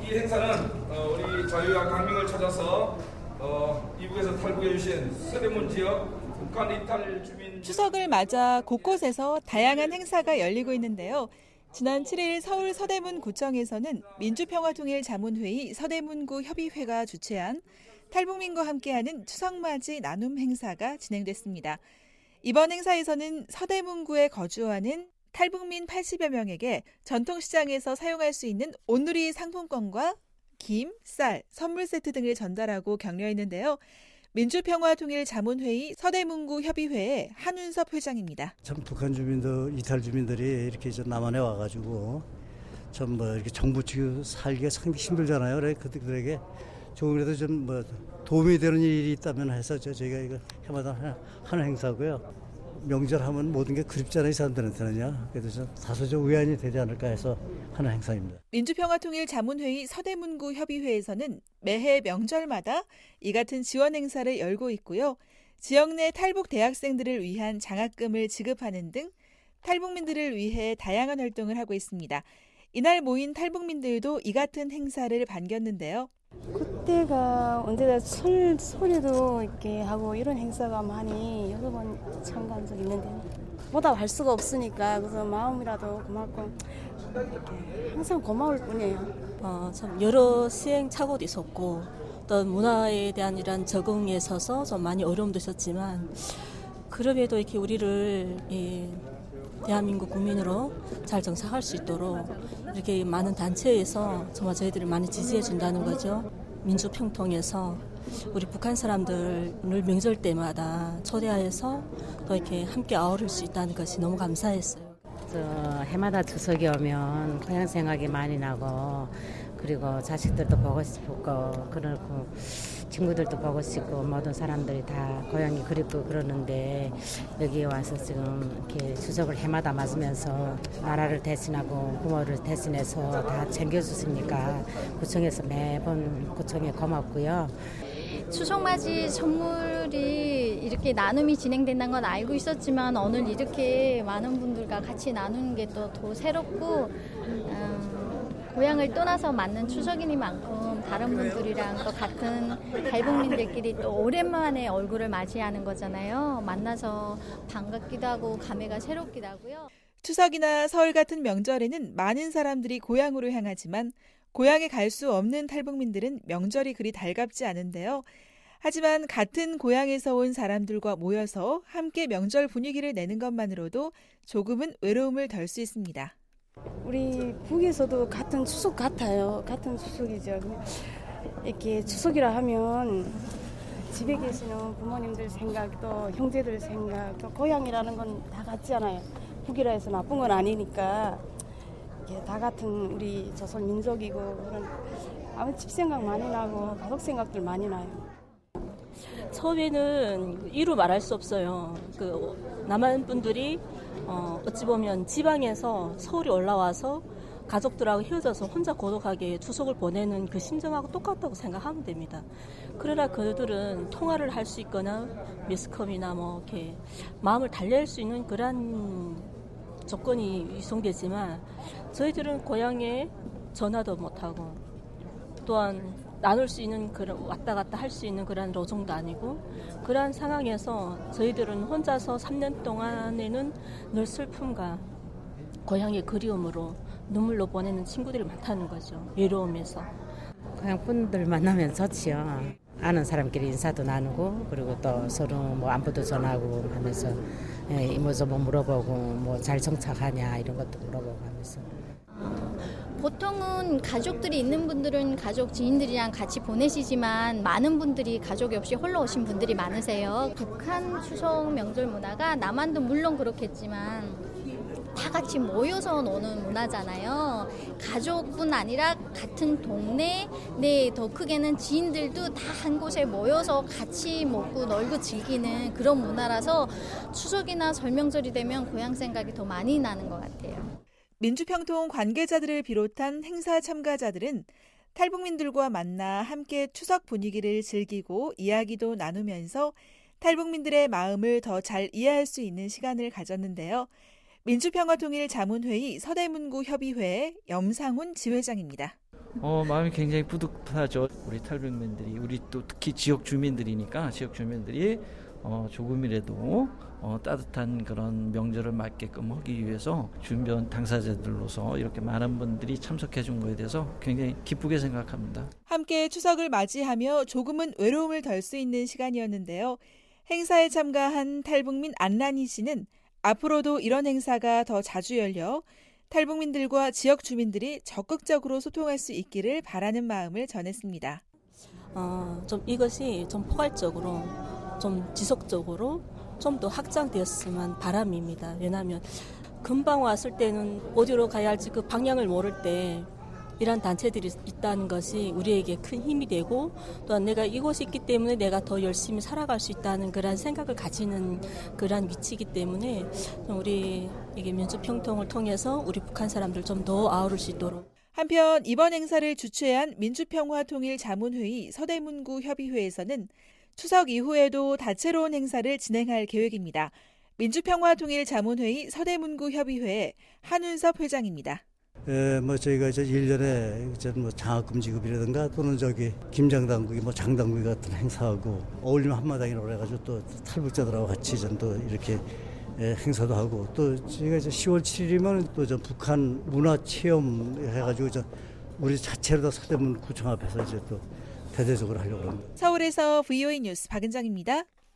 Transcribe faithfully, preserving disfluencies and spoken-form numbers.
이 행사는 어, 우리 자유와 강민을 찾아서 어, 이북에서 탈북해 주신 서대문 지역 북한 이탈 주민 추석을 맞아 곳곳에서 다양한 행사가 열리고 있는데요. 지난 칠 일 서울 서대문 구청에서는 민주평화통일 자문회의 서대문구 협의회가 주최한 탈북민과 함께하는 추석맞이 나눔 행사가 진행됐습니다. 이번 행사에서는 서대문구에 거주하는 탈북민 팔십여 명에게 전통시장에서 사용할 수 있는 온누리 상품권과 김, 쌀, 선물 세트 등을 전달하고 격려했는데요. 민주평화통일 자문회의 서대문구 협의회의 한운섭 회장입니다. 참 북한 주민들, 이탈 주민들이 이렇게 남한에 와가지고 좀 뭐 이렇게 정부 측 살기가 상당히 힘들잖아요. 그래 그들에게 조금이라도 좀 뭐 도움이 되는 일이 있다면 해서 저희가 이거 해마다 하는 행사고요. 명절하면 모든 게 그립잖아요, 이 사람들한테는요. 그래서 다소적 위안이 되지 않을까 해서 하는 행사입니다. 민주평화통일 자문회의 서대문구 협의회에서는 매해 명절마다 이 같은 지원 행사를 열고 있고요. 지역 내 탈북 대학생들을 위한 장학금을 지급하는 등 탈북민들을 위해 다양한 활동을 하고 있습니다. 이날 모인 탈북민들도 이 같은 행사를 반겼는데요. 그때가 언제다 설, 설에도 이렇게 하고 이런 행사가 많이 여러 번 참가한 적이 있는데 보답할 수가 없으니까 그래서 마음이라도 고맙고 이렇게 항상 고마울 뿐이에요. 어, 참 여러 시행착오도 있었고 어떤 문화에 대한 이런 적응에 있어서 좀 많이 어려움도 있었지만 그럼에도 이렇게 우리를 이 대한민국 국민으로 잘 정착할 수 있도록 이렇게 많은 단체에서 정말 저희들을 많이 지지해 준다는 거죠. 민주평통에서 우리 북한 사람들을 명절 때마다 초대하여서 또 이렇게 함께 어울릴 수 있다는 것이 너무 감사했어요. 저 해마다 추석이 오면 고향 생각이 많이 나고 그리고 자식들도 보고 싶고 그렇고 친구들도 보고 싶고 모든 사람들이 다 고향이 그립고 그러는데 여기에 와서 지금 이렇게 추석을 해마다 맞으면서 나라를 대신하고 부모를 대신해서 다 챙겨주시니까 구청에서 매번 구청에 고맙고요. 추석맞이 선물이 이렇게 나눔이 진행된다는 건 알고 있었지만 오늘 이렇게 많은 분들과 같이 나누는 게 또 더 새롭고 음, 고향을 떠나서 맞는 추석이니만큼 다른 분들이랑 또 같은 탈북민들끼리 또 오랜만에 얼굴을 맞이하는 거잖아요. 만나서 반갑기도 하고 감회가 새롭기도 하고요. 추석이나 설 같은 명절에는 많은 사람들이 고향으로 향하지만 고향에 갈 수 없는 탈북민들은 명절이 그리 달갑지 않은데요. 하지만 같은 고향에서 온 사람들과 모여서 함께 명절 분위기를 내는 것만으로도 조금은 외로움을 덜 수 있습니다. 우리 북에서도 같은 추석 같아요. 같은 추석이죠. 이렇게 추석이라 하면 집에 계시는 부모님들 생각, 또 형제들 생각, 또 고향이라는 건 다 같잖아요. 북이라 해서 나쁜 건 아니니까 다 같은 우리 조선 민족이고 그런 아무 집 생각 많이 나고 가족 생각들 많이 나요. 처음에는 이루 말할 수 없어요. 그 남한 분들이 어, 어찌 보면 지방에서 서울에 올라와서 가족들하고 헤어져서 혼자 고독하게 추석을 보내는 그 심정하고 똑같다고 생각하면 됩니다. 그러나 그들은 통화를 할 수 있거나 미스컴이나 뭐 이렇게 마음을 달랠 수 있는 그런 조건이 유성되지만 저희들은 고향에 전화도 못하고 또한 나눌 수 있는 그런 왔다 갔다 할 수 있는 그런 로종도 아니고 그러한 상황에서 저희들은 혼자서 삼 년 동안에는 늘 슬픔과 고향의 그리움으로 눈물로 보내는 친구들이 많다는 거죠. 외로움에서. 고향 분들 만나면 좋지요. 아는 사람끼리 인사도 나누고 그리고 또 서로 뭐 안부도 전하고 하면서 예, 이모저모 물어보고 뭐 잘 정착하냐 이런 것도 물어보고 하면서. 보통은 가족들이 있는 분들은 가족 지인들이랑 같이 보내시지만 많은 분들이 가족이 없이 홀로 오신 분들이 많으세요. 북한 추석 명절 문화가 남한도 물론 그렇겠지만 다 같이 모여서 노는 문화잖아요. 가족뿐 아니라 같은 동네, 네, 더 크게는 지인들도 다 한 곳에 모여서 같이 먹고 놀고 즐기는 그런 문화라서 추석이나 설명절이 되면 고향 생각이 더 많이 나는 것 같아요. 민주평통 관계자들을 비롯한 행사 참가자들은 탈북민들과 만나 함께 추석 분위기를 즐기고 이야기도 나누면서 탈북민들의 마음을 더 잘 이해할 수 있는 시간을 가졌는데요. 민주평화통일자문회의 서대문구 협의회 염상훈 지회장입니다. 어, 마음이 굉장히 뿌듯하죠. 우리 탈북민들이, 우리 또 특히 지역 주민들이니까 지역 주민들이 어, 조금이라도 어, 따뜻한 그런 명절을 맞게끔 하기 위해서 주변 당사자들로서 이렇게 많은 분들이 참석해 준 거에 대해서 굉장히 기쁘게 생각합니다. 함께 추석을 맞이하며 조금은 외로움을 덜 수 있는 시간이었는데요. 행사에 참가한 탈북민 안란희 씨는 앞으로도 이런 행사가 더 자주 열려 탈북민들과 지역 주민들이 적극적으로 소통할 수 있기를 바라는 마음을 전했습니다. 어, 좀 이것이 좀 포괄적으로, 좀 지속적으로 좀 더 확장되었으면 바람입니다. 왜냐하면 금방 왔을 때는 어디로 가야 할지 그 방향을 모를 때 이런 단체들이 있다는 것이 우리에게 큰 힘이 되고, 또한 내가 이곳이 있기 때문에 내가 더 열심히 살아갈 수 있다는 그런 생각을 가지는 그런 위치이기 때문에 우리 이게 민주평통을 통해서 우리 북한 사람들 좀 더 아우를 수 있도록. 한편 이번 행사를 주최한 민주평화통일자문회의 서대문구 협의회에서는 추석 이후에도 다채로운 행사를 진행할 계획입니다. 민주평화통일자문회의 서대문구 협의회 한윤섭 회장입니다. 에, 뭐 저희가 이제 일 년에 이제 뭐 장학금 지급이라든가 또는 저기 김장당국이 뭐 장당국이 같은 행사하고 어울림 한마당이라고 해가지고 또 탈북자들하고 같이 좀 또 이렇게 에, 행사도 하고, 또 저희가 이제 시월 칠일이면 또 저 북한 문화 체험 해가지고 저 우리 자체로 서대문 구청 앞에서 이제 또 대대적으로 하려고 합니다. 서울에서 브이오에이 뉴스 박은정입니다.